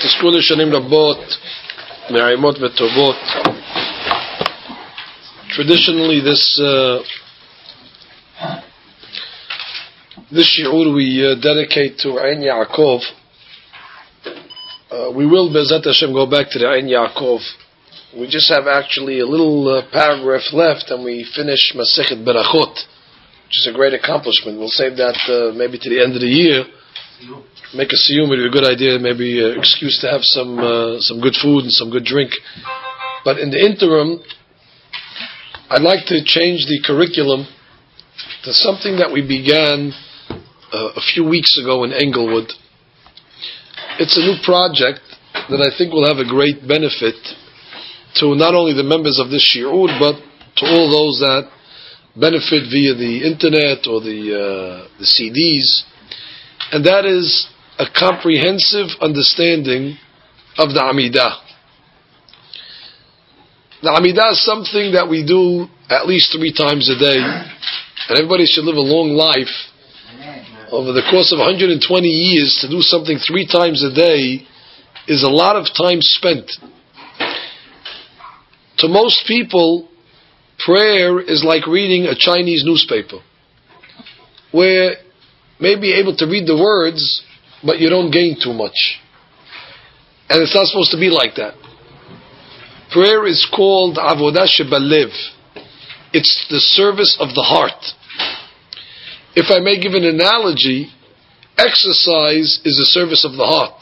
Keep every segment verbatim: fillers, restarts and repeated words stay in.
תזכו לשנים רבות, נעימות וטובות. Traditionally, this uh, this shi'ur we uh, dedicate to Ein Yaakov. Uh, we will, Be'ezat Hashem, go back to the Ein Yaakov. We just have actually a little uh, paragraph left, and we finish Masechet Berachot, which is a great accomplishment. We'll save that uh, maybe to the end of the year. Make a siyum, it'd be a good idea, maybe an excuse to have some uh, some good food and some good drink. But in the interim, I'd like to change the curriculum to something that we began uh, a few weeks ago in Englewood. It's a new project that I think will have a great benefit to not only the members of this shi'ur, but to all those that benefit via the internet or the uh, the C Ds, and that is a comprehensive understanding of the Amidah. The Amidah is something that we do at least three times a day, and everybody should live a long life. Over the course of one hundred twenty years, to do something three times a day is a lot of time spent. To most people, prayer is like reading a Chinese newspaper, where maybe you're able to read the words, but you don't gain too much. And it's not supposed to be like that. Prayer is called Avodah Shebalev. It's the service of the heart. If I may give an analogy, exercise is a service of the heart.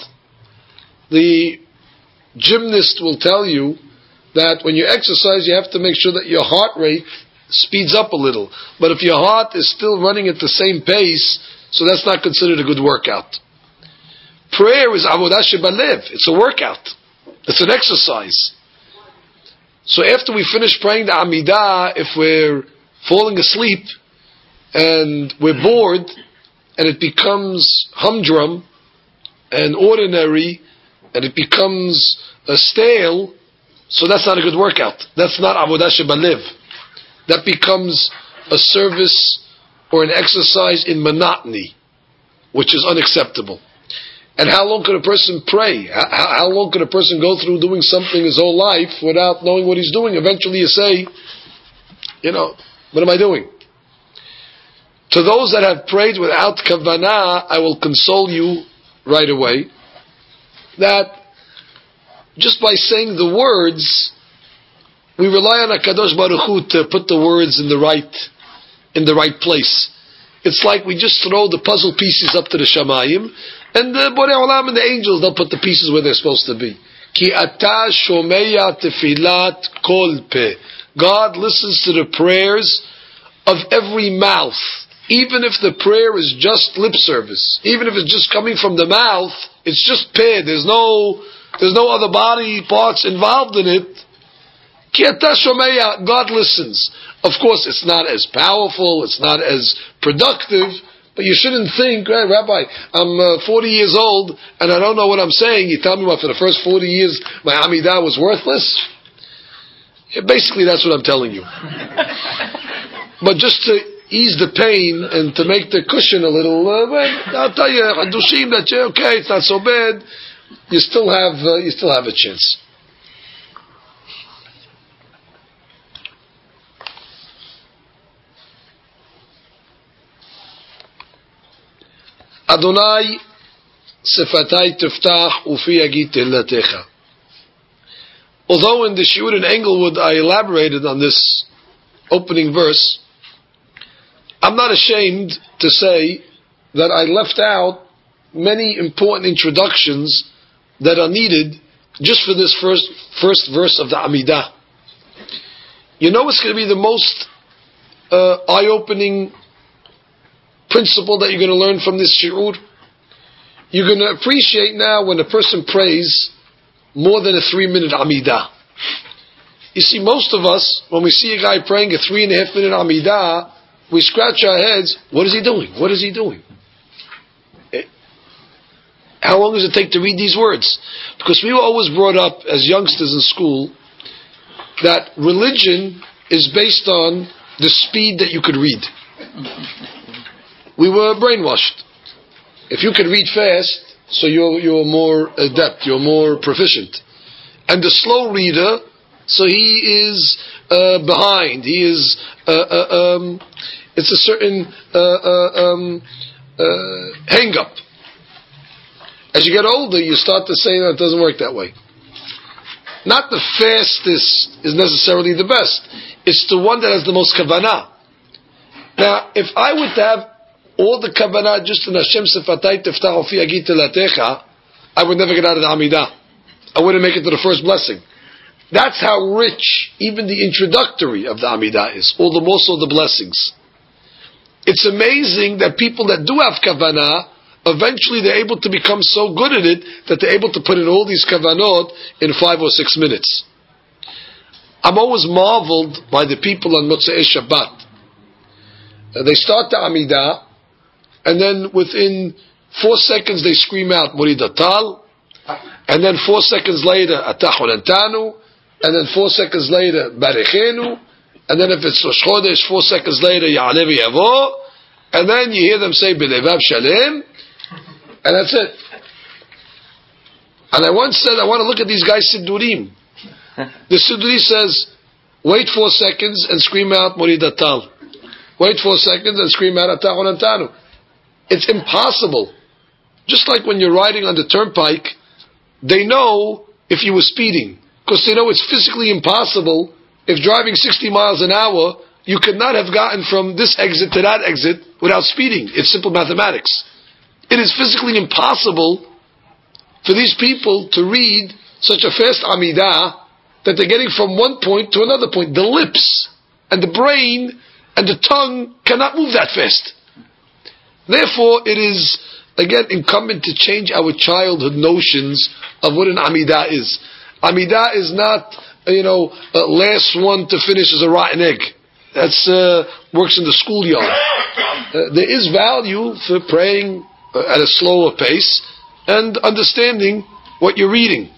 The gymnast will tell you that when you exercise, you have to make sure that your heart rate speeds up a little. But if your heart is still running at the same pace, so that's not considered a good workout. Prayer is Avodah Shebalev. It's a workout. It's an exercise. So after we finish praying the Amidah, if we're falling asleep and we're bored and it becomes humdrum and ordinary and it becomes a stale, so that's not a good workout. That's not Avodah Shebalev. That becomes a service or an exercise in monotony, which is unacceptable. And how long could a person pray? How, how long could a person go through doing something his whole life without knowing what he's doing? Eventually you say, you know, what am I doing? To those that have prayed without kavanah, I will console you right away that just by saying the words, we rely on HaKadosh Baruch Hu to put the words in the right in the right place. It's like we just throw the puzzle pieces up to the Shamayim, and the Borei Olam and the angels, they'll put the pieces where they're supposed to be. Ki ata shomeya tefilat kol pe. God listens to the prayers of every mouth. Even if the prayer is just lip service, even if it's just coming from the mouth, it's just peh. There's no, there's no other body parts involved in it. Ki ata shomeya, God listens. Of course, it's not as powerful, it's not as productive, but you shouldn't think, hey, Rabbi, I'm uh, forty years old and I don't know what I'm saying. You tell me what, for the first forty years my Amidah was worthless? Yeah, basically, that's what I'm telling you. But just to ease the pain and to make the cushion a little, uh, well, I'll tell you, Hadushim, that you're okay, it's not so bad. You still have, uh, you still have a chance. Adonai sefatai tiftach ufi yagid tehillatcha. Although in the shiur in Englewood I elaborated on this opening verse, I'm not ashamed to say that I left out many important introductions that are needed just for this first first verse of the Amidah. You know what's going to be the most uh, eye-opening principle that you're going to learn from this shi'ur? You're going to appreciate now when a person prays more than a three-minute Amidah. You see, most of us, when we see a guy praying a three and a half minute Amidah, we scratch our heads. What is he doing? What is he doing? How long does it take to read these words? Because we were always brought up as youngsters in school that religion is based on the speed that you could read. We were brainwashed. If you could read fast, so you're you're more adept, you're more proficient. And the slow reader, so he is uh, behind. He is uh, uh, um, it's a certain uh, uh, um, uh, hang up. As you get older, you start to say, no, it doesn't work that way. Not the fastest is necessarily the best. It's the one that has the most kavanah. Now, if I were to have all the kavanah just in Hashem Sifatay Tiftach Ufi Agit Telatecha, I would never get out of the Amidah. I wouldn't make it to the first blessing. That's how rich even the introductory of the Amidah is. All the more so the blessings. It's amazing that people that do have kavanah, eventually they're able to become so good at it that they're able to put in all these kavanot in five or six minutes. I'm always marveled by the people on Motzei Shabbat. Uh, they start the Amidah, and then within four seconds they scream out Murid Atal, and then four seconds later Atah Antanu, and then four seconds later Barichenu, and then if it's Rosh Chodesh, four seconds later Ya'aleh V'Yavo, and then you hear them say B'Levav Shalem, and that's it. And I once said, I want to look at these guys Siddurim. The Sidduri says, wait four seconds and scream out Murid Atal. Wait four seconds and scream out Atah Antanu. It's impossible. Just like when you're riding on the turnpike, they know if you were speeding. Because they know it's physically impossible. If driving sixty miles an hour, you could not have gotten from this exit to that exit without speeding. It's simple mathematics. It is physically impossible for these people to read such a fast Amidah that they're getting from one point to another point. The lips and the brain and the tongue cannot move that fast. Therefore, it is, again, incumbent to change our childhood notions of what an Amidah is. Amidah is not, you know, uh, last one to finish is a rotten egg. That's uh, works in the schoolyard. Uh, there is value for praying uh, at a slower pace and understanding what you're reading.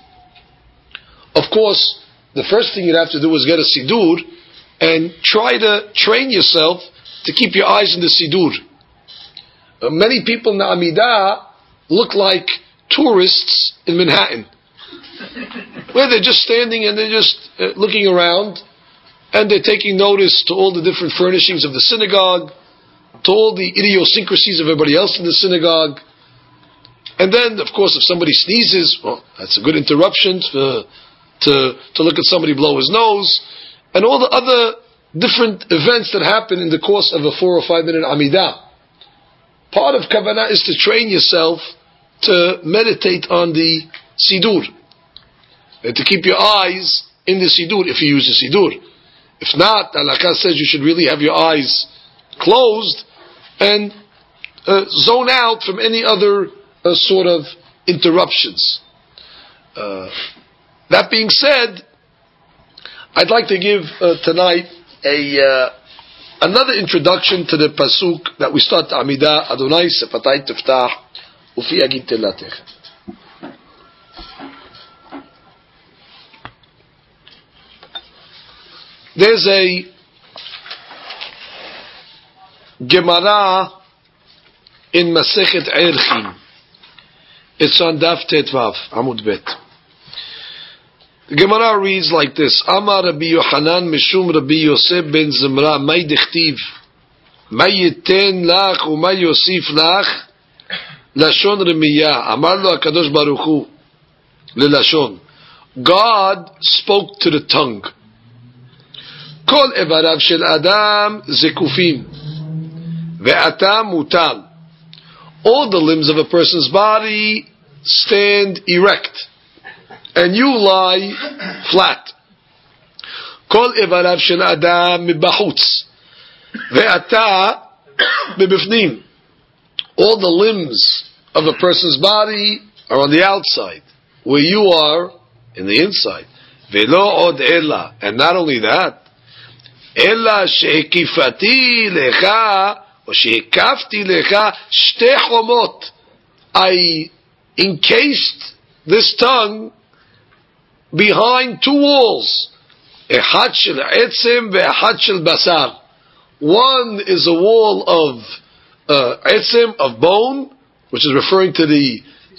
Of course, the first thing you'd have to do is get a Siddur and try to train yourself to keep your eyes in the Siddur. Uh, many people in the Amidah look like tourists in Manhattan, where they're just standing and they're just uh, looking around, and they're taking notice to all the different furnishings of the synagogue, to all the idiosyncrasies of everybody else in the synagogue. And then, of course, if somebody sneezes, well, that's a good interruption to, to, to look at somebody blow his nose, and all the other different events that happen in the course of a four or five minute Amidah. Part of Kavanah is to train yourself to meditate on the Siddur, and to keep your eyes in the Siddur if you use the Siddur. If not, Halakha says you should really have your eyes closed and uh, zone out from any other uh, sort of interruptions. Uh, that being said, I'd like to give uh, tonight a uh, another introduction to the pasuk that we start Amidah, Adonai Sifatay Tiftach Ufi Agit Telatecha. There's a Gemara in Masechet Erchin. It's on Daf Tetvav, Amud Bet. The Gemara reads like this: Amar Rabbi Yochanan Mishum Rabbi Yosef ben Zimra May Dechtiv May Yiten Lach Umay Yosif Lach Lashon Remiyah. Amar Lo HaKadosh Baruch Hu LeLashon. God spoke to the tongue. Kol Evarav Shel Adam Zekufim Ve'ata Mutal. All the limbs of a person's body stand erect, and you lie flat. Kol Evarav Shel Adam Mibachutz Ve'ata Mibifnim. All the limbs of a person's body are on the outside, where you are in the inside. Ve'lo od ela. And not only that, Ela shehekifati lecha or shehekafti lecha shte chomot. I encased this tongue behind two walls. Echad shel etzem ve'echad shel basar. One is a wall of uh, etzem, of bone, which is referring to the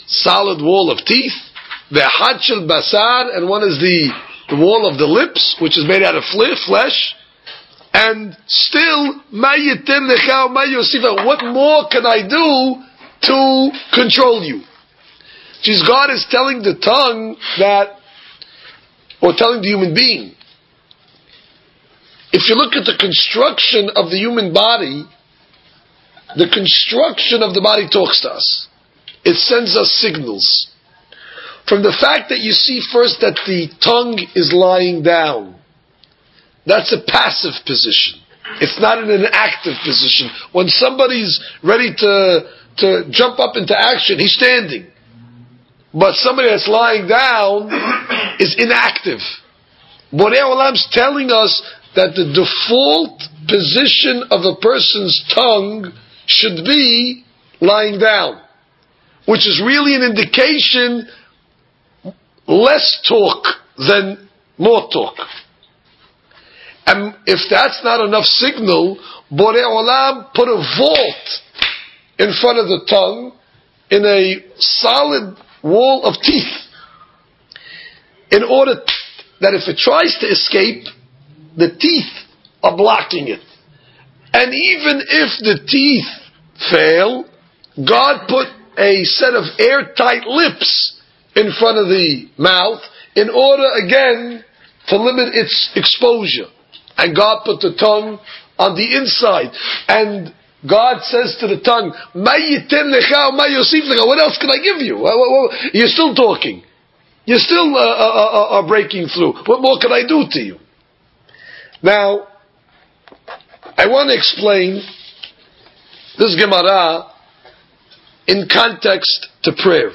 solid wall of teeth, ve'echad shel basar, and one is the, the wall of the lips, which is made out of flesh, and still, ma yitem lecha ma yosifa, what more can I do to control you? Jesus, God is telling the tongue that, or telling the human being, if you look at the construction of the human body, the construction of the body talks to us. It sends us signals. From the fact that you see first that the tongue is lying down, that's a passive position. It's not in an active position. When somebody's ready to, to jump up into action, he's standing. But somebody that's lying down is inactive. Borei Olam's telling us that the default position of a person's tongue should be lying down, which is really an indication less talk than more talk. And if that's not enough signal, Borei Olam put a vault in front of the tongue in a solid wall of teeth, in order that if it tries to escape, the teeth are blocking it. And even if the teeth fail, God put a set of airtight lips in front of the mouth in order, again, to limit its exposure. And God put the tongue on the inside. And God says to the tongue, "Ma yitem lecha, ma yosif lecha." What else can I give you? You're still talking. You're still uh, uh, uh, uh, breaking through. What more can I do to you? Now, I want to explain this Gemara in context to prayer.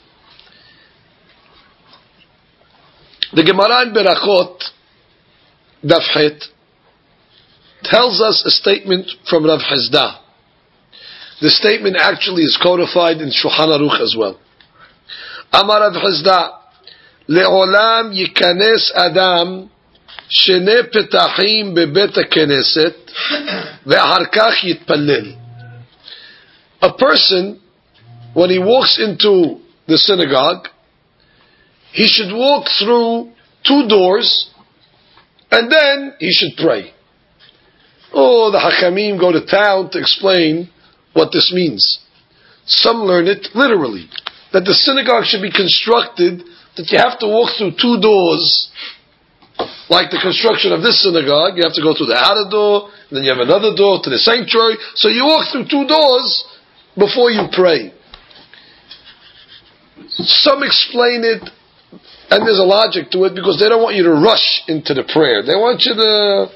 The Gemara in Berachot, Daf Het, tells us a statement from Rav Hizda. The statement actually is codified in Shulchan Aruch as well. Amar Rav Hizda, Le'olam yikanes Adam shene petachim bebet haKnesset ve'achar kach yitpallel. A person, when he walks into the synagogue, he should walk through two doors and then he should pray. Oh, the Hachamim go to town to explain what this means. Some learn it literally, that the synagogue should be constructed that you have to walk through two doors, like the construction of this synagogue. You have to go through the outer door, and then you have another door to the sanctuary. So you walk through two doors before you pray. Some explain it, and there's a logic to it, because they don't want you to rush into the prayer. They want you to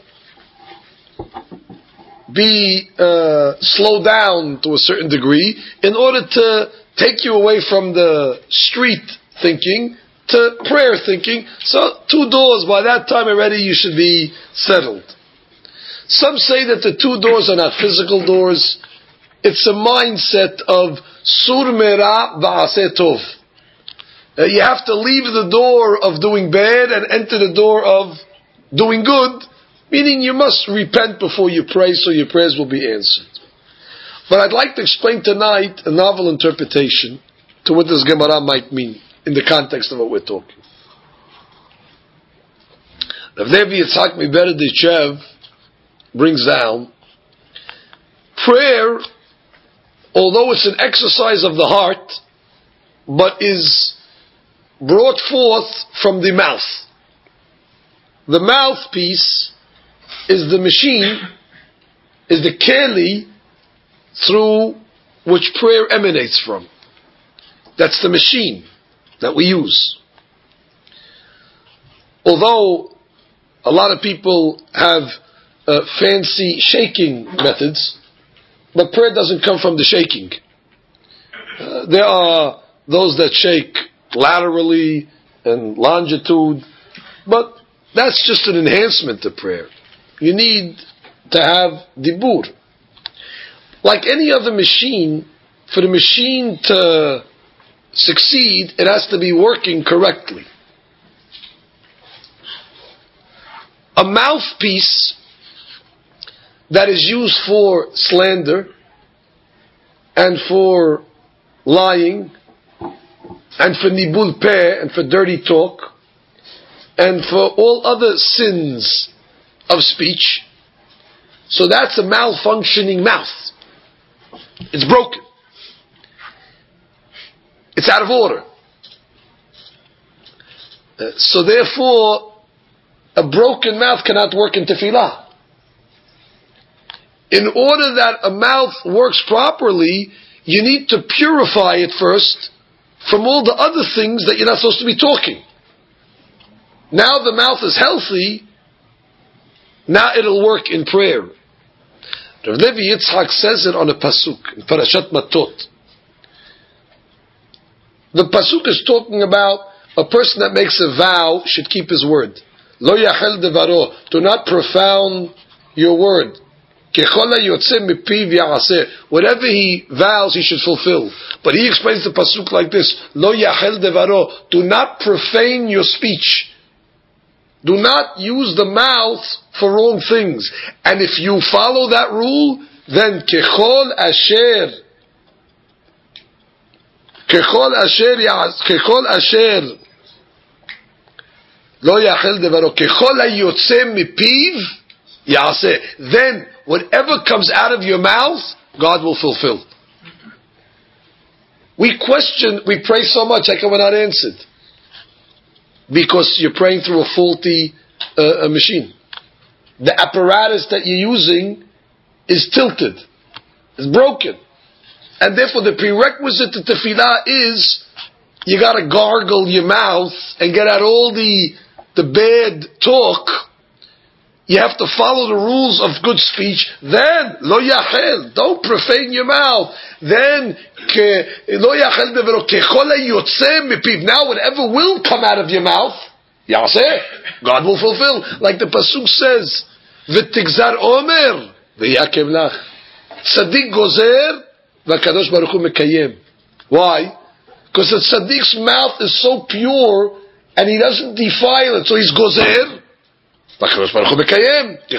be uh, slow down to a certain degree in order to take you away from the street thinking to prayer thinking. So two doors, by that time already you should be settled. Some say that the two doors are not physical doors. It's a mindset of sur mera va'aseh tov. Uh, you have to leave the door of doing bad and enter the door of doing good, meaning you must repent before you pray so your prayers will be answered. But I'd like to explain tonight a novel interpretation to what this Gemara might mean in the context of what we're talking. Rav Levi Yitzhak Miberedichev brings down, prayer, although it's an exercise of the heart, but is brought forth from the mouth. The mouthpiece is the machine, is the keli through which prayer emanates from. That's the machine that we use. Although a lot of people have uh, fancy shaking methods, but prayer doesn't come from the shaking. Uh, there are those that shake laterally and longitude, but that's just an enhancement to prayer. You need to have dibur. Like any other machine, for the machine to succeed, it has to be working correctly. A mouthpiece that is used for slander and for lying and for nibul peh, and for dirty talk, and for all other sins of speech. So that's a malfunctioning mouth. It's broken. It's out of order. Uh, so therefore, a broken mouth cannot work in tefillah. In order that a mouth works properly, you need to purify it first from all the other things that you're not supposed to be talking. Now the mouth is healthy, now it'll work in prayer. Rav Levi Yitzchak says it on a pasuk in Parashat Matot. The pasuk is talking about a person that makes a vow should keep his word. Lo yachel devaro, do not profound your word. Whatever he vows, he should fulfill. But he explains the pasuk like this: Lo yachel devaro, do not profane your speech. Do not use the mouth for wrong things. And if you follow that rule, then kechol asher, kechol asher, kechol asher, lo yachel devaro, kechol hayotze mipiv yaseh. Then whatever comes out of your mouth, God will fulfill. We question, we pray so much, how come we're not answered? Because you're praying through a faulty uh, a machine. The apparatus that you're using is tilted, is broken. And therefore the prerequisite to tefillah is you gotta gargle your mouth and get out all the the bad talk. You have to follow the rules of good speech. Then, lo yachel, don't profane your mouth. Then, lo yachel devero kechol hayotze mipiv. Now, whatever will come out of your mouth, yaseh, God will fulfill. Like the pasuk says, v'tigzar omer v'yakev lach. Tzaddik gozer v'kadosh baruch hu mekayem. Why? Because the tzaddik's mouth is so pure and he doesn't defile it, so he's gozer. Maybe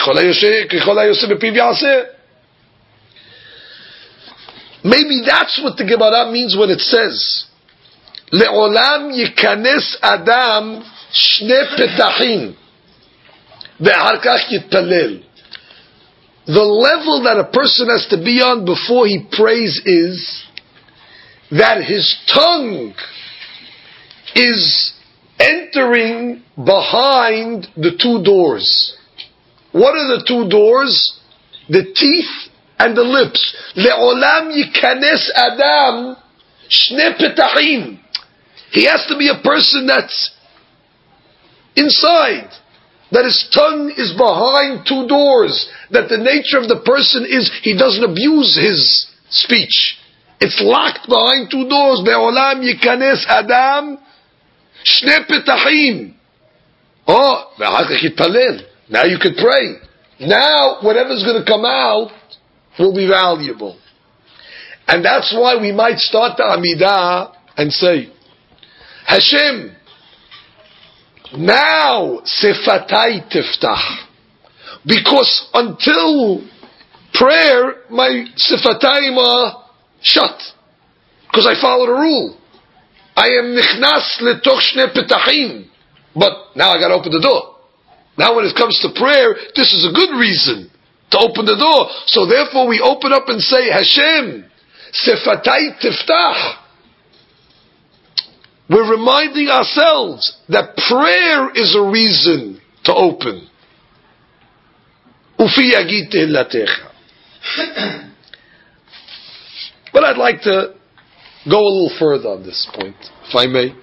that's what the Gemara means when it says Le'olam yikanes adam shne petachim ve'achar kach yitpalel. The level that a person has to be on before he prays is that his tongue is entering behind the two doors. What are the two doors? The teeth and the lips. Le'olam yikanes adam shne petachim. He has to be a person that's inside, that his tongue is behind two doors, that the nature of the person is he doesn't abuse his speech. It's locked behind two doors. Le'olam yikanes adam Shne petachim. Oh, now you can pray. Now, whatever's going to come out will be valuable. And that's why we might start the Amidah and say, Hashem, now sefatai tiftach. Because until prayer, my sefatayim are shut. Because I follow the rule. I am nichnas letoch shne petachim. But now I gotta open the door. Now when it comes to prayer, this is a good reason to open the door. So therefore we open up and say, Hashem, sefatai tiftach. We're reminding ourselves that prayer is a reason to open. Ufi yagid tehilatecha. But I'd like to go a little further on this point, if I may.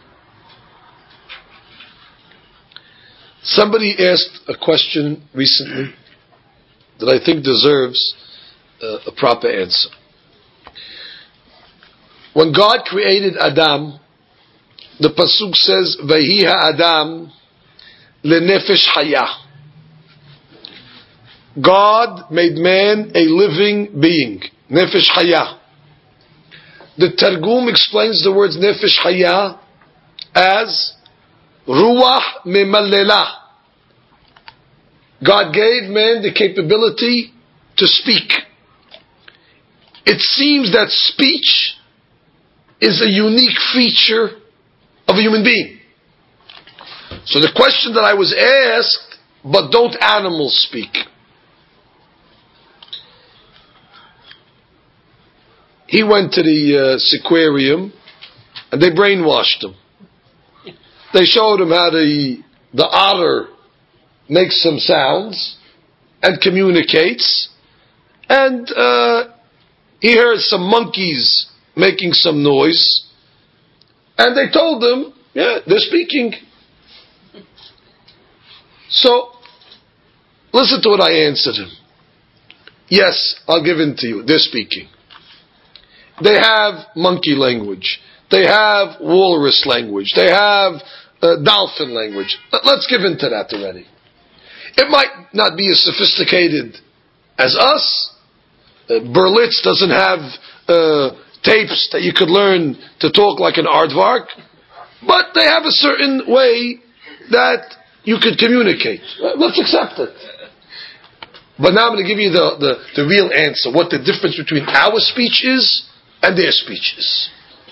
Somebody asked a question recently that I think deserves uh, a proper answer. When God created Adam, the pasuk says, "Vayi ha'adam lenefesh hayah." God made man a living being, nefesh hayah. The Targum explains the words nefesh hayah as ruach memallelah. God gave man the capability to speak. It seems that speech is a unique feature of a human being. So the question that I was asked, but don't animals speak? He went to the uh, sequarium and they brainwashed him. They showed him how the, the otter makes some sounds and communicates, and uh, he heard some monkeys making some noise, and they told him, yeah, they're speaking. So, listen to what I answered him. Yes, I'll give in to you. They're speaking. They have monkey language. They have walrus language. They have uh, dolphin language. Let's give in to that already. It might not be as sophisticated as us. Uh, Berlitz doesn't have uh, tapes that you could learn to talk like an aardvark, but they have a certain way that you could communicate. Let's accept it. But now I'm going to give you the, the, the real answer, what the difference between our speech is and their speech is.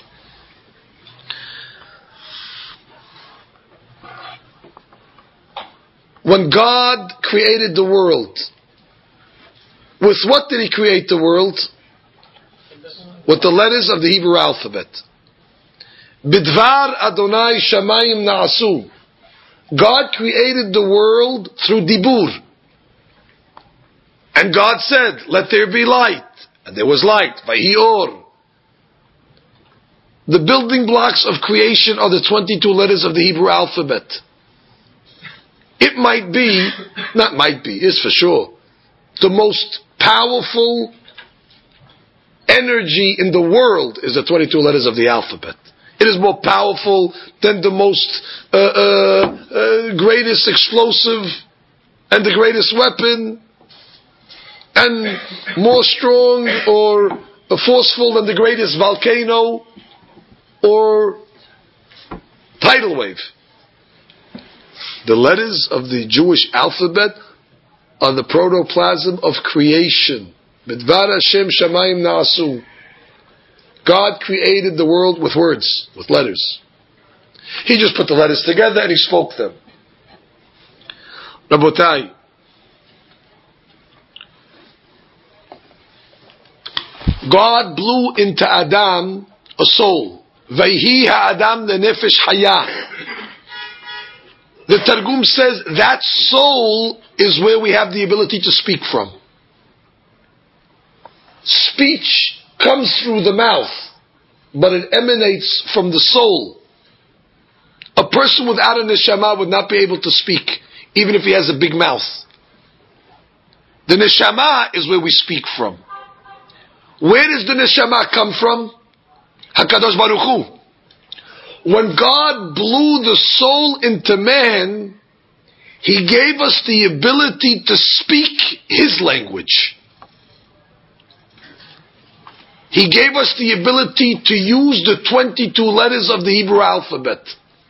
When God created the world, with what did He create the world? With the letters of the Hebrew alphabet. Bidvar Adonai Shamayim Na'asu. God created the world through Dibur. And God said, let there be light. And there was light. Vayhi Or. The building blocks of creation are the twenty-two letters of the Hebrew alphabet. It might be, not might be, is for sure, the most powerful energy in the world is the twenty-two letters of the alphabet. It is more powerful than the most uh, uh, uh, greatest explosive and the greatest weapon, and more strong or forceful than the greatest volcano or tidal wave. The letters of the Jewish alphabet are the protoplasm of creation. Bidvar Hashem Shamayim Na'asu. God created the world with words, with letters. He just put the letters together and He spoke them. Rabotai, God blew into Adam a soul. Vayhi ha'adam lenefesh hayah. The Targum says that soul is where we have the ability to speak from. Speech comes through the mouth, but it emanates from the soul. A person without a neshama would not be able to speak, even if he has a big mouth. The neshama is where we speak from. Where does the neshama come from? HaKadosh Baruch Hu. When God blew the soul into man, He gave us the ability to speak His language. He gave us the ability to use the twenty-two letters of the Hebrew alphabet.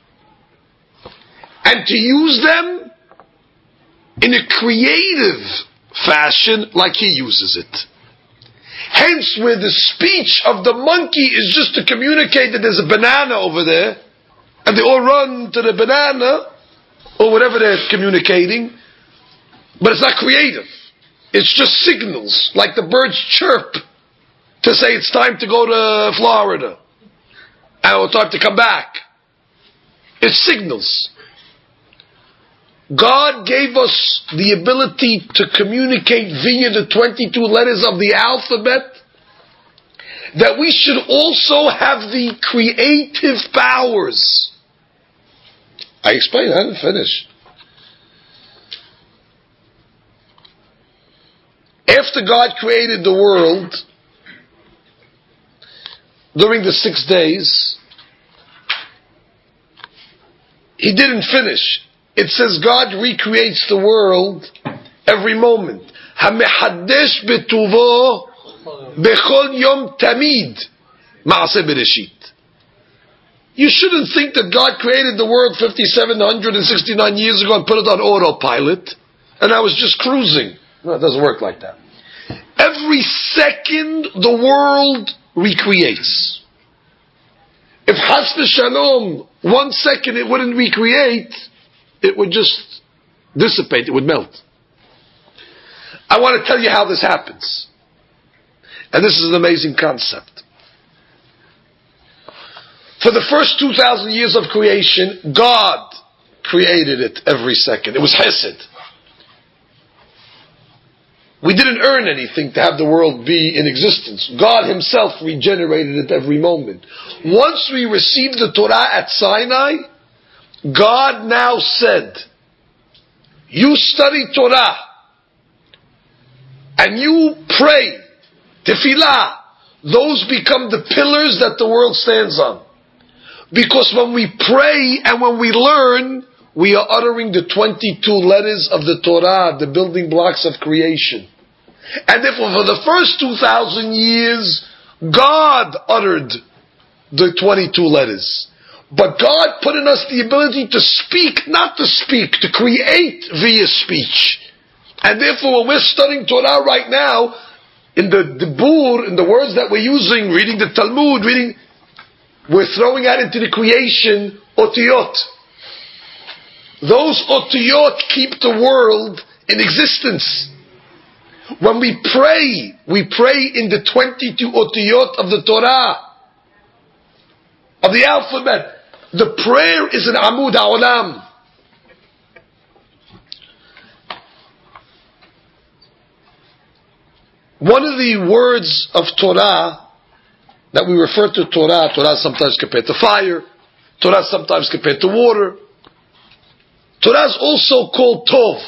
And to use them in a creative fashion like He uses it. Hence, where the speech of the monkey is just to communicate that there's a banana over there, and they all run to the banana, or whatever they're communicating, but it's not creative. It's just signals, like the birds chirp to say it's time to go to Florida, and it's time to come back. It's signals. God gave us the ability to communicate via the twenty-two letters of the alphabet, that we should also have the creative powers. I explained, I didn't finish. After God created the world, during the six days, He didn't finish. It says God recreates the world every moment. HaMehadesh betuvo bechol yom tamid ma'aseh bereshit. You shouldn't think that God created the world five thousand seven hundred sixty-nine years ago and put it on autopilot, and I was just cruising. No, it doesn't work like that. Every second the world recreates. If Chas v'Shalom one second it wouldn't recreate, it would just dissipate, it would melt. I want to tell you how this happens. And this is an amazing concept. For the first two thousand years of creation, God created it every second. It was Hesed. We didn't earn anything to have the world be in existence. God Himself regenerated it every moment. Once we received the Torah at Sinai, God now said, you study Torah, and you pray, tefillah, those become the pillars that the world stands on. Because when we pray and when we learn, we are uttering the twenty-two letters of the Torah, the building blocks of creation. And therefore, for the first two thousand years, God uttered the twenty-two letters. But God put in us the ability to speak, not to speak, to create via speech. And therefore, when we're studying Torah right now, in the dibur, in the words that we're using, reading the Talmud, reading, we're throwing out into the creation otiyot. Those otiyot keep the world in existence. When we pray, we pray in the twenty-two otiyot of the Torah, of the alphabet. The prayer is an amud ha'olam. One of the words of Torah that we refer to Torah, Torah sometimes compared to fire, Torah sometimes compared to water. Torah is also called Tov.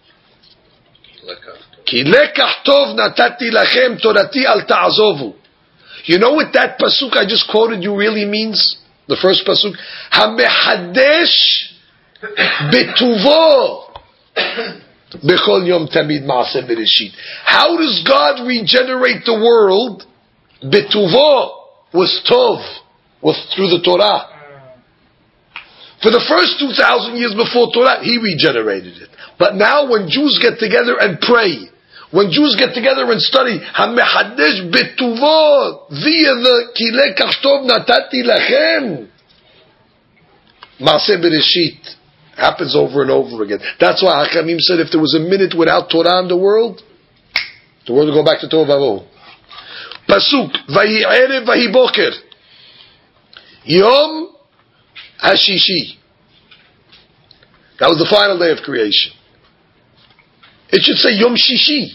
Ki lekach tov natati lachem torati al ta'azovu. You know what that pasuk I just quoted you really means? The first pasuk, hamehadesh betuvo bechol yom tamid maaseh bereshit. How does God regenerate the world? Betuvo was tov, was through the Torah. For the first two thousand years before Torah, He regenerated it. But now when Jews get together and pray, when Jews get together and study, hamehadesh betuvo via the ki lekach tov natati lachem, maaseh bereshit happens over and over again. That's why Hakamim said if there was a minute without Torah in the world, the world would go back to Tov Vavo. Pasuk vayi erev vayi boker yom hashishi. That was the final day of creation. It should say Yom Shishi.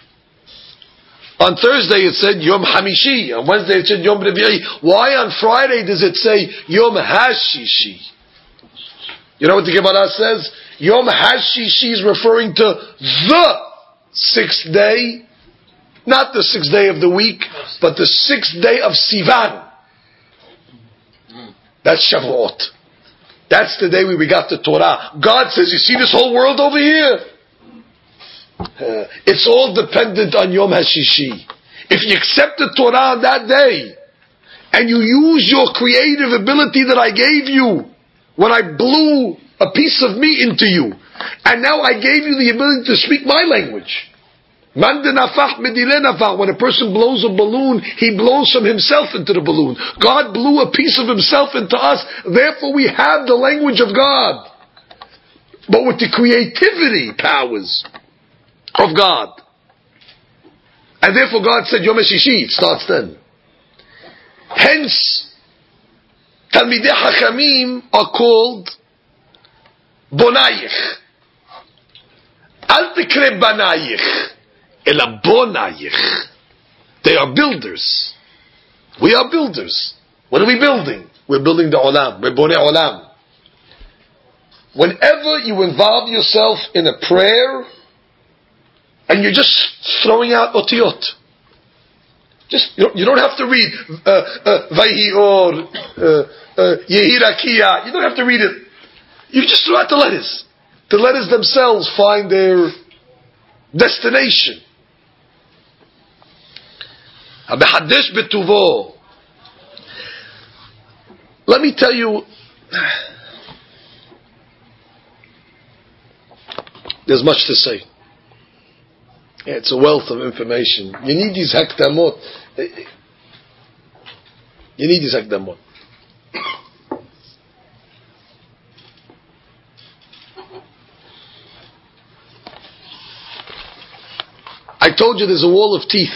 On Thursday it said Yom Hamishi. On Wednesday it said Yom Revi'i. Why on Friday does it say Yom Hashishi? You know what the Gemara says? Yom Hashishi is referring to the sixth day, not the sixth day of the week, but the sixth day of Sivan. That's Shavuot. That's the day we got the Torah. God says, you see this whole world over here? Uh, it's all dependent on Yom HaShishi. If you accept the Torah on that day, and you use your creative ability that I gave you, when I blew a piece of me into you, and now I gave you the ability to speak my language. When a person blows a balloon, he blows from himself into the balloon. God blew a piece of Himself into us, therefore we have the language of God. But with the creativity powers of God. And therefore God said, Yom HaShishi, it starts then. Hence, Talmidei Hachamim are called Bonayich. Al tikre Banayich. Ela Bonayich. They are builders. We are builders. What are we building? We're building the Olam. We're Bonei Olam. Whenever you involve yourself in a prayer, and you're just throwing out otiyot. Just, you don't, you don't have to read Vayhi Or, Yehi Rakia. You don't have to read it. You just throw out the letters. The letters themselves find their destination. Hamehadesh betuvo. Let me tell you, there's much to say. Yeah, it's a wealth of information. You need these hakdamot. You need these hakdamot. told you there's a wall of teeth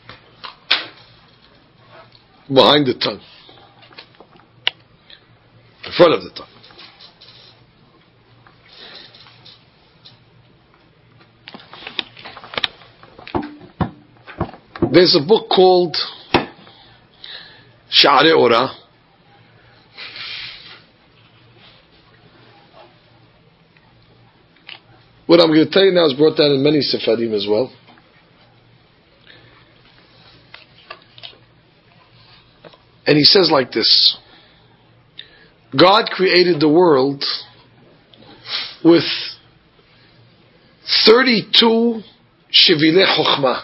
behind the tongue, in front of the tongue. There's a book called Sha'arei Orah. What I'm going to tell you now is brought down in many Sefarim as well. And he says like this: God created the world with thirty-two Shevilei Chokhmah.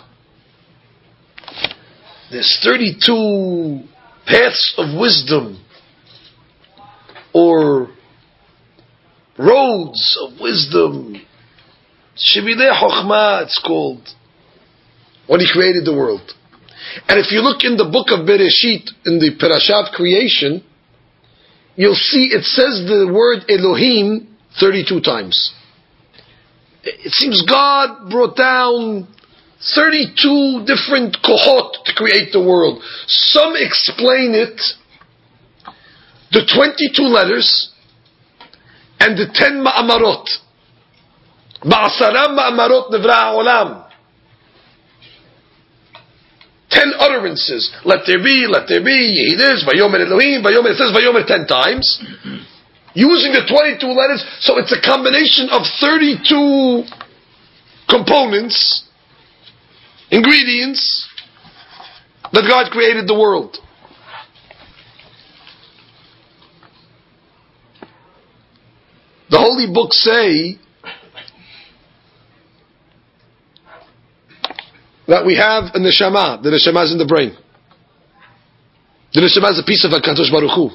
There's thirty-two paths of wisdom, or roads of wisdom. Shevilei Chokhmah, it's called, when he created the world. And if you look in the book of Bereshit, in the Parashat Creation, you'll see it says the word Elohim thirty-two times. It seems God brought down thirty-two different kohot to create the world. Some explain it, the twenty-two letters, and the ten ma'amarot. Ba'asaram ma'amarot nevra ha'olam. Ten utterances. Let there be, let there be, Yehi this, Vayomer Elohim, Vayomer, it says Vayomer ten times. Using the twenty-two letters, so it's a combination of thirty-two components, ingredients, that God created the world. The holy books say that we have a neshama. The neshama is in the brain. The neshama is a piece of HaKadosh Baruch Hu.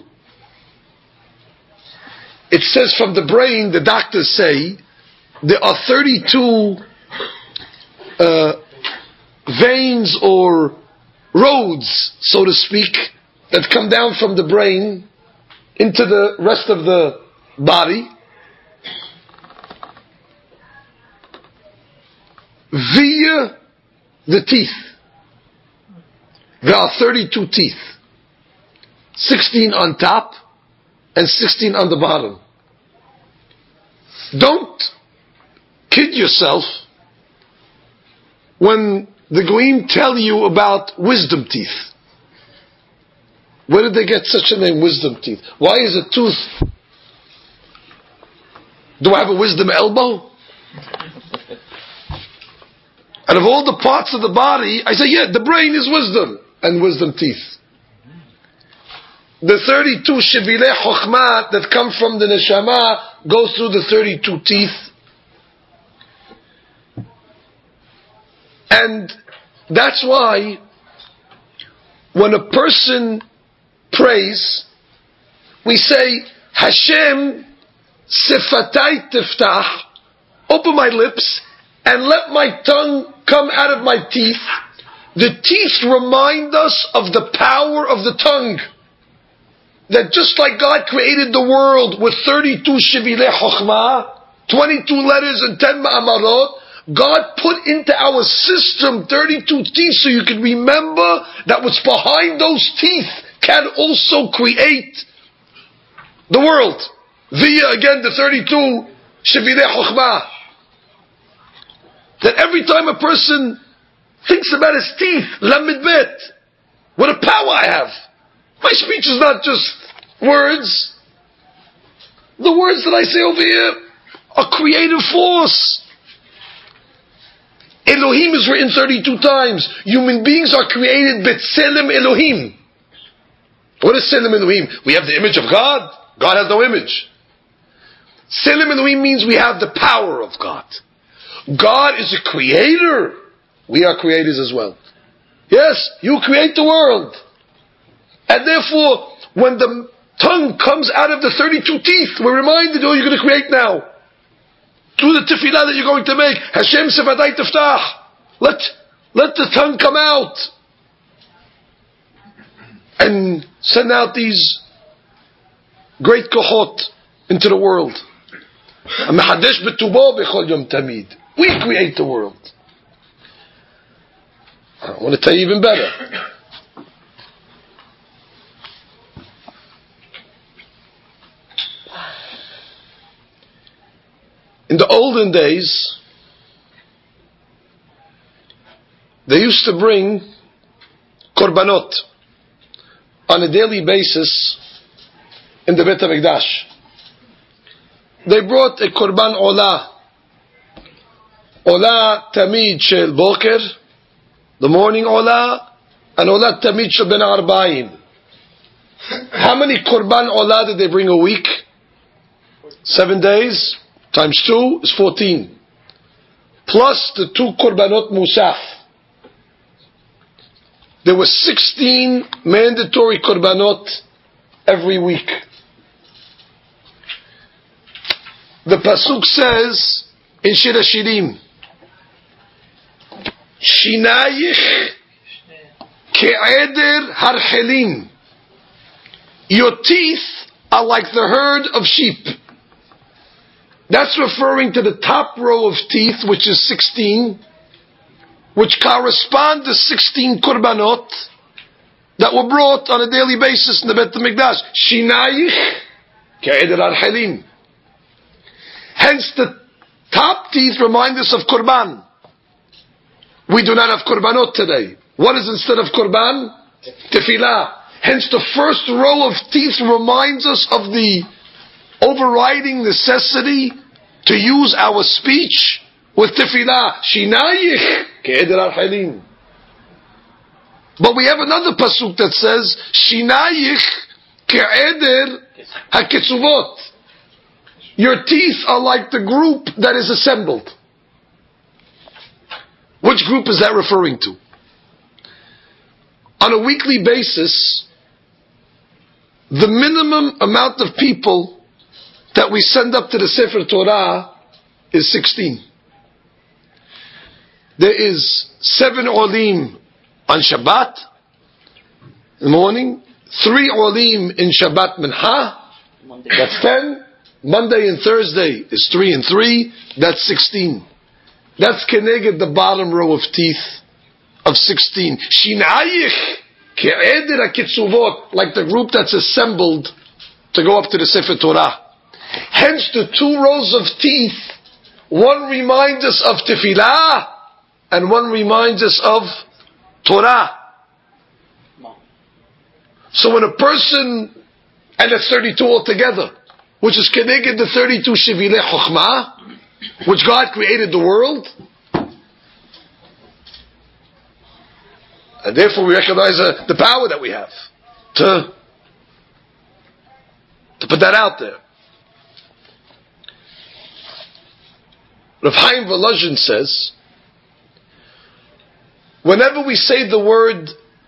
It says from the brain, the doctors say, there are thirty-two uh, veins or roads, so to speak, that come down from the brain into the rest of the body. Via the teeth. There are thirty-two teeth. sixteen on top and sixteen on the bottom. Don't kid yourself when the Goyim tell you about wisdom teeth. Where did they get such a name, wisdom teeth? Why is a tooth? Do I have a wisdom elbow? And of all the parts of the body, I say, yeah, the brain is wisdom and wisdom teeth. The thirty-two Shevilei Chokhmah that come from the neshama go through the thirty-two teeth. And that's why when a person prays, we say, Hashem sifatai tiftach, open my lips and let my tongue come out of my teeth. The teeth remind us of the power of the tongue. That just like God created the world with thirty-two Shevilei Chokhmah, twenty-two letters and ten ma'amarot, God put into our system thirty-two teeth so you can remember that what's behind those teeth can also create the world. Via, again, the thirty-two Shevilei Chokhmah. That every time a person thinks about his teeth, Lamed Bet, what a power I have. My speech is not just words. The words that I say over here are creative force. Elohim is written thirty-two times. Human beings are created B'Tselem Elohim. What is Tselem Elohim? We have the image of God. God has no image. Tselem Elohim means we have the power of God. God is a creator. We are creators as well. Yes, you create the world. And therefore, when the tongue comes out of the thirty-two teeth, we're reminded, oh, you're going to create now. Through the tefillah that you're going to make, Hashem sifatai tiftach. Let, let the tongue come out. And send out these great kohot into the world. We create the world. I want to tell you even better. In the olden days, they used to bring korbanot on a daily basis in the Beit HaMikdash. They brought a korban olah. Olah tamid shel boker, the morning olah, and olah tamid shel ben arba'in. How many korban olah did they bring a week? Seven days times two is fourteen. Plus the two korbanot musaf. There were sixteen mandatory korbanot every week. The pasuk says in Shir HaShirim, Shinayich ke'eder harchelim. Your teeth are like the herd of sheep. That's referring to the top row of teeth, which is sixteen, which correspond to sixteen korbanot that were brought on a daily basis in the Beit HaMikdash. Shinayich ke'eder harchelim. Hence the top teeth remind us of korban. We do not have korbanot today. What is instead of korban? Tefillah. Hence the first row of teeth reminds us of the overriding necessity to use our speech with tefillah. Shinayich ke'eder harchelim. But we have another pasuk that says Shinayich ke'eder haketzuvot. Your teeth are like the group that is assembled. Which group is that referring to? On a weekly basis, the minimum amount of people that we send up to the Sefer Torah is sixteen. There is seven olim on Shabbat in the morning, three olim in Shabbat Mincha, that's ten. Monday and Thursday is three and three, that's sixteen. That's keneged the bottom row of teeth of sixteen. Shinayich ke'eder haketzuvot, like the group that's assembled to go up to the Sefer Torah. Hence the two rows of teeth, one reminds us of tefillah, and one reminds us of Torah. So when a person, and that's thirty-two altogether, which is connected the thirty-two Shevilei Chokhmah, which God created the world. And therefore we recognize uh, the power that we have to, to put that out there. Rav Chaim Volozhin says, whenever we say the word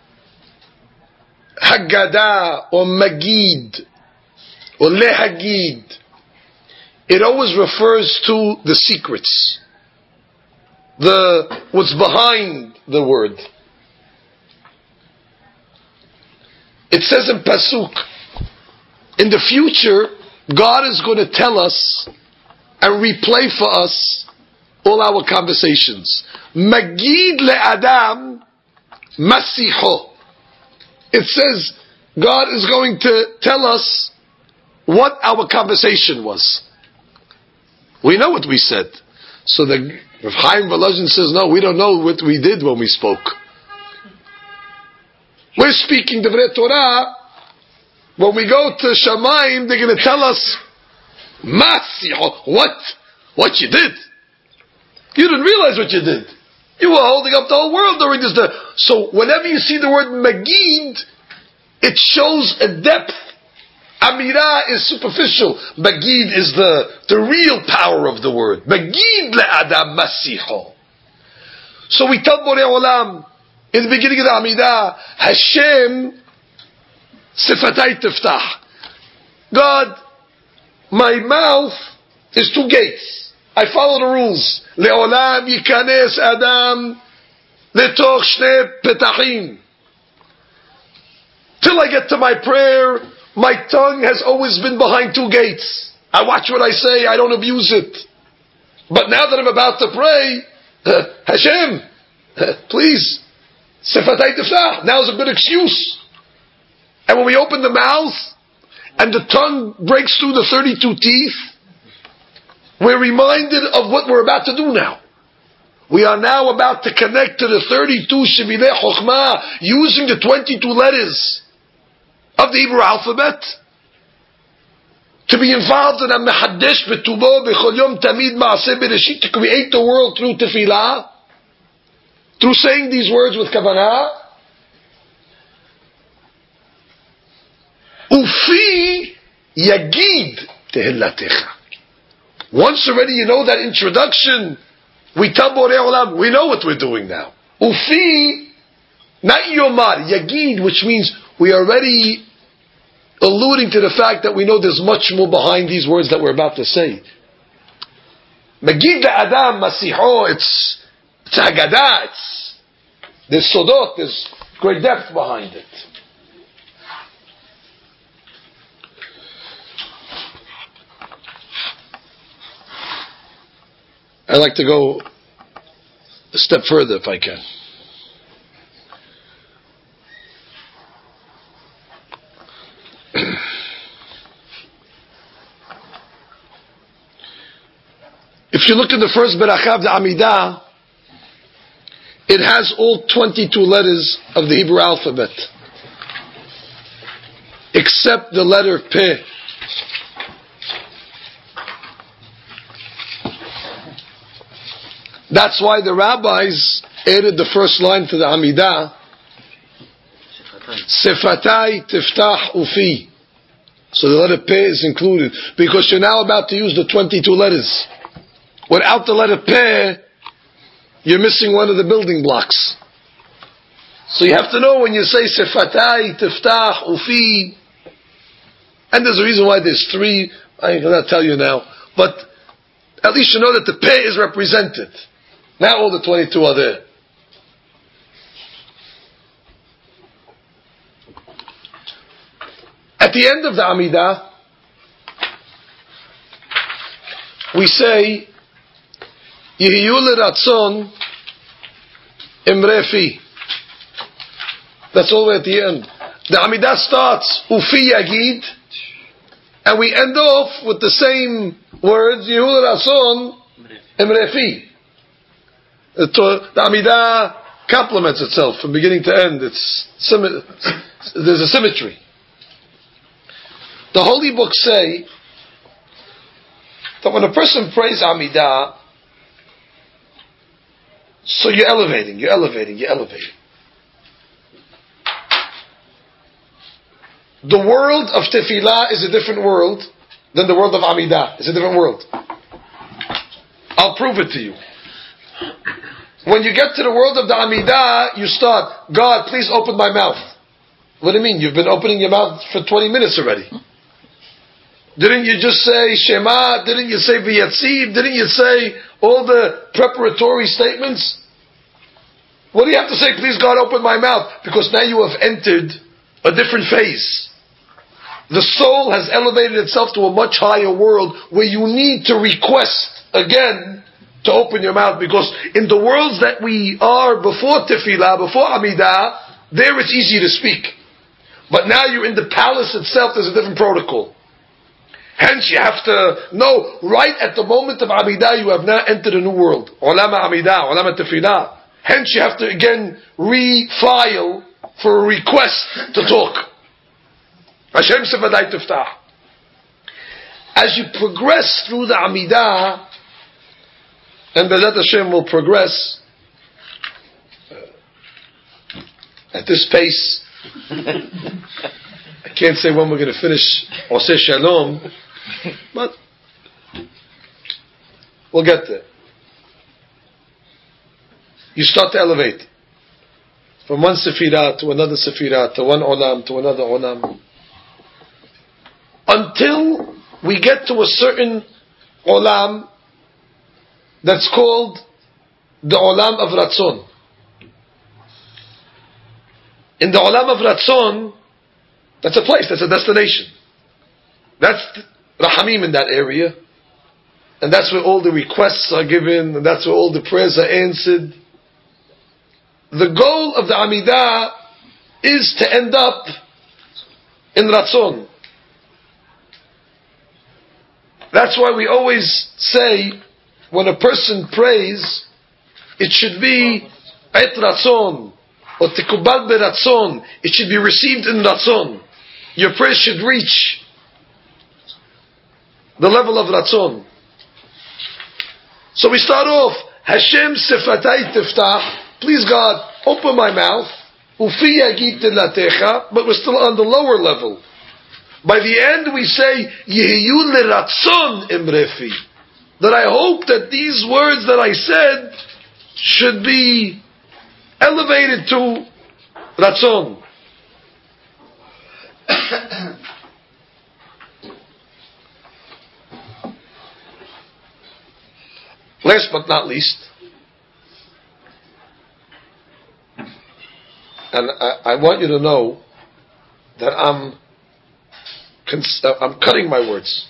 Haggadah or Magid, or lehagid, it always refers to the secrets, the what's behind the word. It says in pasuk, in the future, God is going to tell us and replay for us all our conversations. Magid le'adam masiho. It says God is going to tell us what our conversation was. We know what we said. So the Rav Chaim Volozhin says, no, we don't know what we did when we spoke. We're speaking Divrei Torah. When we go to Shamayim, they're going to tell us, Masiho, what? What you did. You didn't realize what you did. You were holding up the whole world during this day. So whenever you see the word Magid, it shows a depth. Amirah is superficial. Magid is the, the real power of the word. Magid le'adam masiho. So we tell Borei Olam, in the beginning of the Amidah, Hashem sifatay tiftach. God, my mouth is two gates. I follow the rules. Le'olam yikanes adam letoch shnei petachim. Till I get to my prayer, my tongue has always been behind two gates. I watch what I say, I don't abuse it. But now that I'm about to pray, uh, Hashem, uh, please, Sefatay Tiftah. Now is a good excuse. And when we open the mouth and the tongue breaks through the thirty-two teeth, we're reminded of what we're about to do now. We are now about to connect to the thirty-two Shevilei Chokhmah using the twenty-two letters of the Hebrew alphabet to be involved in a Mehaddesh B'tubo B'chol Yom Tamid Ma'aseh Bereshit, to create the world through tefillah, through saying these words with kavanah. Ufi Yagid Tehillatecha. Once already you know that introduction, we tell Borei Olam, we know what we're doing now. Ufi, not Yomar, Yagid, which means we are already alluding to the fact that we know there's much more behind these words that we're about to say. Magid Adam Masiho, it's, it's Haggadah, it's, there's Sodot, there's great depth behind it. I'd like to go a step further if I can. If you look at the first Beracha of the Amidah, it has all twenty-two letters of the Hebrew alphabet, except the letter Peh. That's why the rabbis added the first line to the Amidah, Sefatai Tiftah Ufi. So the letter Peh is included, because you're now about to use the twenty-two letters. Without the letter Peh, you're missing one of the building blocks. So you have to know when you say Sefatai Tiftah Ufi, and there's a reason why there's three, I cannot tell you now, but at least you know that the Peh is represented. Now all the twenty-two are there. At the end of the Amidah, we say, Yehiyu l'ratzon imre fi. That's all the way at the end. The Amidah starts, Ufi Yagid, and we end off with the same words, Yehiyu l'ratzon imre fi. The Amidah complements itself from beginning to end. It's there's a symmetry. The holy books say that when a person prays Amidah, so you're elevating, you're elevating, you're elevating. The world of Tefillah is a different world than the world of Amidah. It's a different world. I'll prove it to you. When you get to the world of the Amidah, you start, God, please open my mouth. What do you mean? You've been opening your mouth for twenty minutes already. Didn't you just say Shema? Didn't you say V'yatziv? Didn't you say all the preparatory statements? What do you have to say? Please God, open my mouth. Because now you have entered a different phase. The soul has elevated itself to a much higher world where you need to request again to open your mouth, because in the worlds that we are before Tefillah, before Amidah, there it's easy to speak. But now you're in the palace itself, there's a different protocol. Hence you have to know, right at the moment of Amidah, you have now entered a new world. Olama Amidah, Olama Tefillah. Hence you have to again refile for a request to talk. Hashem Sefatai Tiftah. As you progress through the Amidah, and B'ezrat Hashem will progress uh, at this pace. I can't say when we're going to finish Oseh Shalom, but we'll get there. You start to elevate from one Sefirah to another Sefirah, to one Olam, to another Olam, until we get to a certain Olam that's called the Olam of Ratzon. In the Olam of Ratzon, that's a place, that's a destination. That's Rahamim in that area. And that's where all the requests are given, and that's where all the prayers are answered. the goal of the Amidah is to end up in Ratzon. That's why we always say, when a person prays, it should be Et Ratzon, or Tekubal Beratzon. It should be received in Ratzon. Your prayer should reach the level of Ratzon. So we start off, Hashem Sefatai Tiftach, please God, open my mouth, Ufi Yagit Latecha, but we're still on the lower level. By the end we say, Yehiyu Leratzon Imrefi, that I hope that these words that I said should be elevated to Ratzon. Last but not least, and I, I want you to know that I'm cons- I'm cutting my words.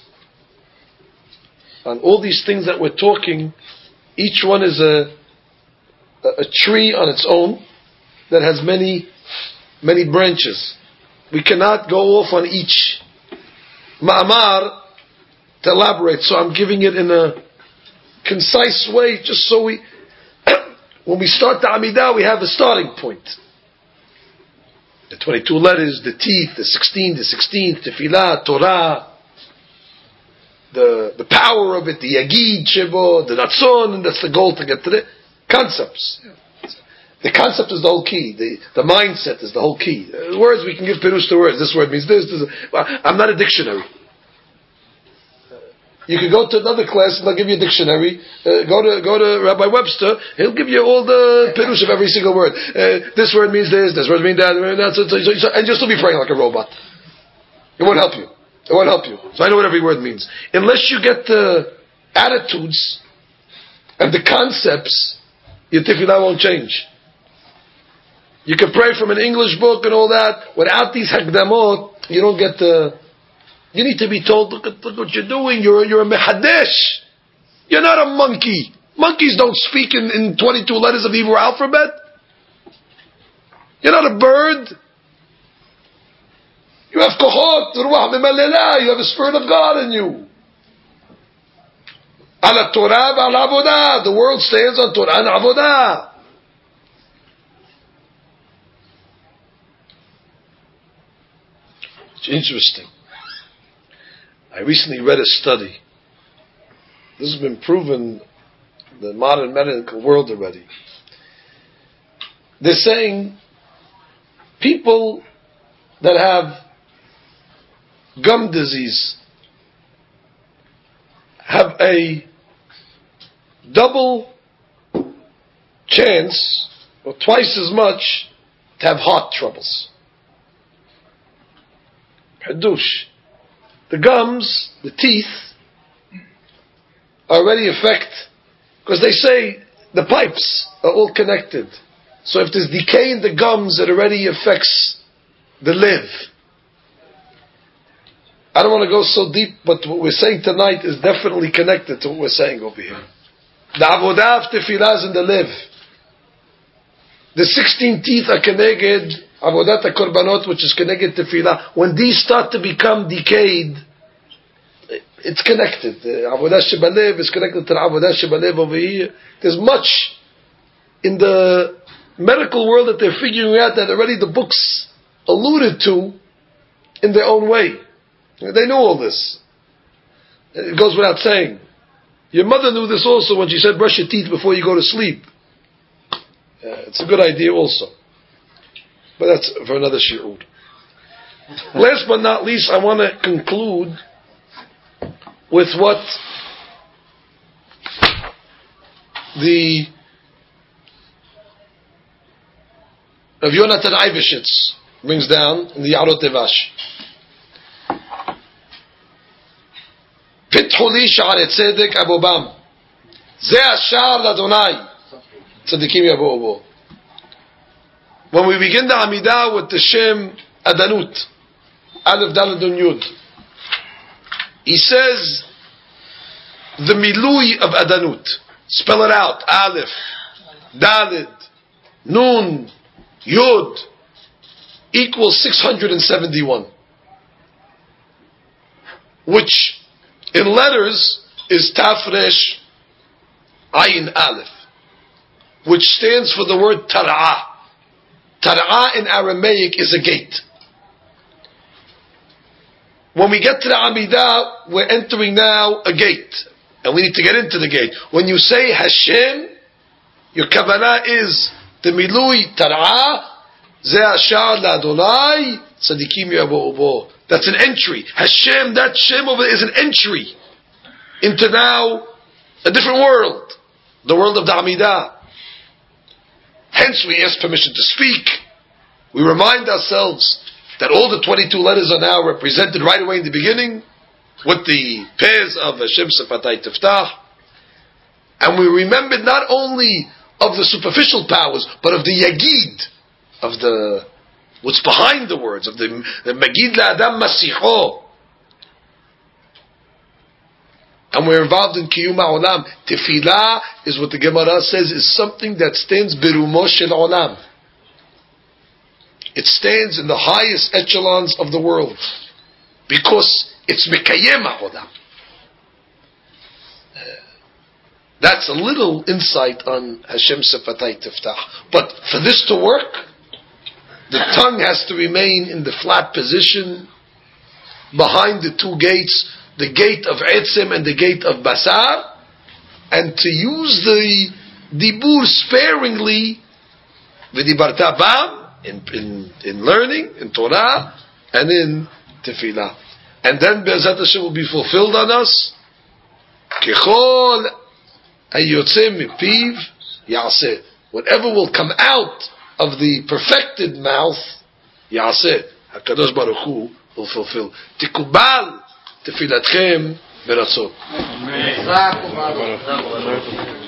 On all these things that we're talking, each one is a a tree on its own that has many many branches. We cannot go off on each ma'amar to elaborate, so I'm giving it in a concise way, just so we, when we start the Amidah, we have a starting point. The twenty-two letters, the teeth, the sixteen, the sixteenth, Tefillah, Torah, the the power of it, the Yagid, Shebo, the Ratzon, and that's the goal to get to the concepts. The concept is the whole key. The, the mindset is the whole key. Uh, words, we can give pirush to words. This word means this. this I'm not a dictionary. You can go to another class and they'll give you a dictionary. Uh, go to go to Rabbi Webster. He'll give you all the pirush of every single word. Uh, this word means this. This word means that. that so, so, so, and you'll still be praying like a robot. It won't help you. It won't help you. So I know what every word means. Unless you get the attitudes and the concepts, your tefillah won't change. You can pray from an English book and all that. Without these hakdamot, you don't get the... You need to be told, look at look what you're doing. You're, you're a mehadesh. You're not a monkey. Monkeys don't speak in, in twenty-two letters of the Hebrew alphabet. You're not a bird. You have kohot, ruach me'malela. You have a spirit of God in you. Ala Torah v'ala avodah. The world stands on Torah and avodah. It's interesting. I recently read a study. This has been proven in the modern medical world already. They're saying people that have gum disease have a double chance, or twice as much, to have heart troubles. Hadush. The gums, the teeth, already affect, because they say the pipes are all connected. So if there's decay in the gums, it already affects the liver. I don't want to go so deep, but what we're saying tonight is definitely connected to what we're saying over here. The avodah of tefillah is in the liver. The sixteen teeth are connected. Avodat HaKorbanot, which is connected to tefillah, when these start to become decayed, it's connected. The Avodah Shebalev is connected to the Avodah Shebalev over here. There's much in the medical world that they're figuring out that already the books alluded to in their own way. They know all this. It goes without saying. Your mother knew this also when she said brush your teeth before you go to sleep. Uh, it's a good idea also. But that's for another shi'ur. Last but not least, I want to conclude with what the Rav Yonatan Eibeshitz brings down in the Yarot Devash. Pithu li sha'arei tzedek abobam. Ze ha'sha'ar l'Adonai. Tzedikim yabo'u bo. When we begin the Amidah with the Shem Adanut, Aleph Daled Nun Yud, he says the Milui of Adanut. Spell it out. Aleph, Daled, Nun, Yud, equals six hundred seventy-one. Which, in letters, is Tafresh Ayin Aleph, which stands for the word Tar'ah. Tar'ah in Aramaic is a gate. When we get to the Amidah, we're entering now a gate. And we need to get into the gate. When you say Hashem, your kavanah is the Milui Tar'ah, Ze Ashar LaAdonai, Tzadikim Yavo Ubo. That's an entry. Hashem, that Shem over there is an entry into now a different world. The world of the Amidah. Hence we ask permission to speak. We remind ourselves that all the twenty-two letters are now represented right away in the beginning with the pairs of Hashem Sefatay Tiftach. And we remember not only of the superficial powers, but of the Yagid, of the what's behind the words, of the, the Magid LaAdam Masicho. And we're involved in Kiyum HaOlam. Tefillah is what the Gemara says is something that stands Birumo Shel Olam. It stands in the highest echelons of the world. Because it's Mekayem HaOlam. That's a little insight on Hashem Sefatay Tiftach. But for this to work, the tongue has to remain in the flat position behind the two gates, the gate of Etzem and the gate of Basar, and to use the Dibur sparingly, V'dibarta bam, in, in, in learning, in Torah, and in Tefillah. And then Be'ezat Hashem will be fulfilled on us. Kechol hayotze mipiv ya'aseh. Whatever will come out of the perfected mouth, ya'aseh. HaKadosh Baruch Hu will fulfill. Tikubal תפילתכם ברצון.